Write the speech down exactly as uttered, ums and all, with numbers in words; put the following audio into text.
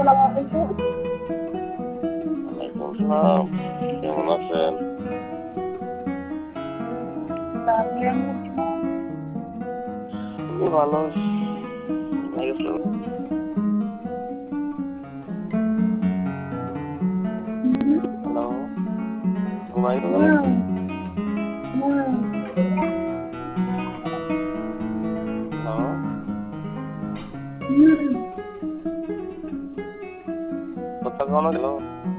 আসসালামু আলাইকুম। ওয়ালাইকুম সালাম। কেমন আছেন? তা আপনি কেমন আছেন? আমি ভালো। ঘুমাই গেছিলেন? হুম, হ্যালো, ঘুমাই গেলেন? হুম, হুম, হ্যালো, হুম। কথা কনো গেল?